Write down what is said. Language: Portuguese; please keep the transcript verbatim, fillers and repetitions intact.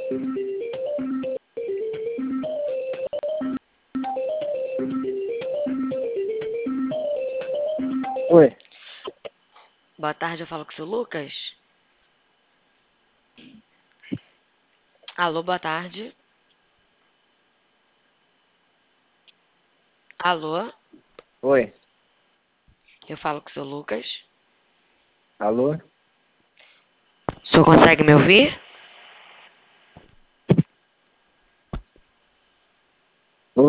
Oi. Boa tarde, eu falo com o seu Lucas. Alô, boa tarde. Alô, Oi. eu falo com o seu Lucas. Alô? O senhor consegue me ouvir?